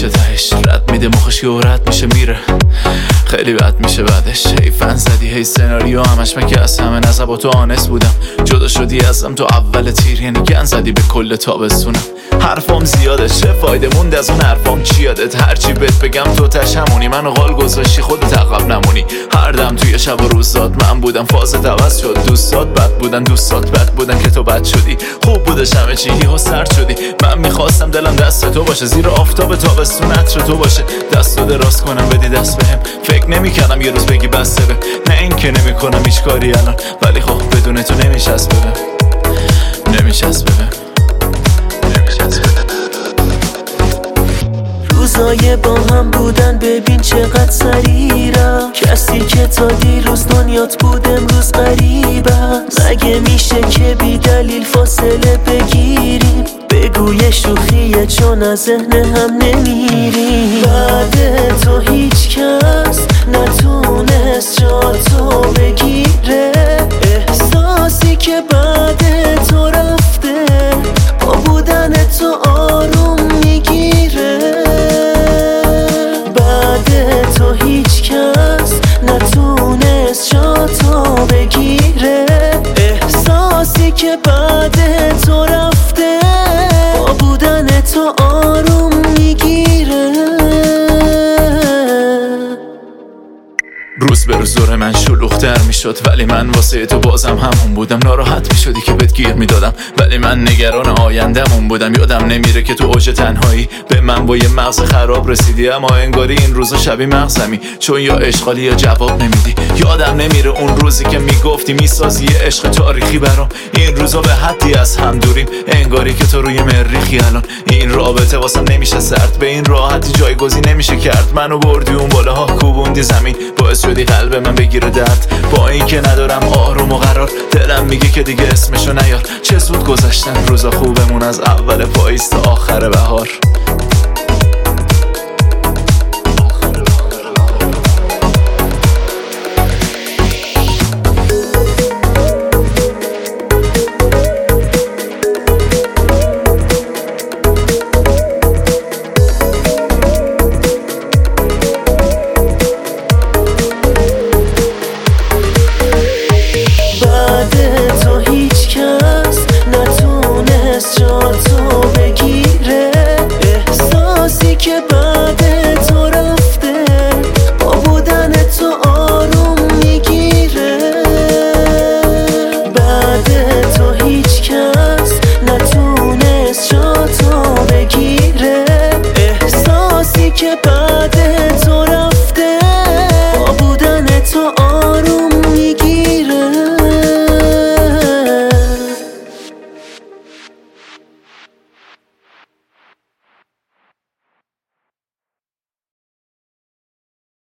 میشه تهش، رد میده مخش و رد میشه میره، خیلی بد میشه بعدش. هی فن زدی هی سناریو همش من که از همه نزب و تو آنست بودم. جدا شدی ازم تو اول تیر، یعنی گن زدی به کل تابستونم. حرفام زیاده چه فایده موند از اون حرفام چی یادت؟ هرچی بهت بگم تو تش همونی، منو قال گذاشتی خودت عقب نمونی. هر دم توی شب و روز داد من بودم، فازت عوض شد. دوستات بد بودن، دوستات بد بودن که تو بد شدی. خوب بودش همه چی و سرد شدی. من میخواستم دلم دست تو باشه، زیر آفتاب تابستون عطر تو باشه. دستو دراز کنم بدی دست بهم، فکر نمی‌کردم یه روز بگی بسته به. نه این که نمی‌کنم هیچ کاری الان، ولی خب بدون تو نمی‌چسبه بهم، نمی‌چسبه بهم. روزای با هم بودن ببین چقدر سریع رفت. کسی که تا دیروز دنیات بود امروز غریب است. مگه میشه که بی دلیل فاصله بگیریم؟ بگو یه شوخیه چون از ذهن هم نمیریم. بعد تو هیچ کس نتونست جا تو بگیره. احساسی که بعد تو رفته با بودن تو آروم میگیره. تو هیچ کس نتونست جا تو بگیره. احساسی که بعد تو رفته با بودن تو آروم میگیره. روز به روز دور من شلوغ‌تر میشد، ولی من واسه تو بازم همون بودم. ناراحت میشدی که بهت گیر میدادم، ولی من نگران آینده‌مون بودم. یادم نمیره که تو اوج تنهایی به من با یه مغز خراب رسیدی. اما انگاری این روزا شبیه مغزمی، چون یا اشغالی یا جواب نمیدی. یادم نمیره اون روزی که میگفتی میسازی یه عشق تاریخی برام. این روزا به حدی از هم دوریم، انگاری که تو روی مریخی الان. این رابطه واسم نمیشه سرد، به این راحتی جایگزین نمیشه کرد. منو بردی اون بالاها کوبوندی زمین، باعث شدی قلب من بگیره درد. با این که ندارم آروم و قرار، دلم میگه که دیگه اسمشو نیار. چه زود گذشتن روزا خوبمون، از اول پاییز تا آخر بهار.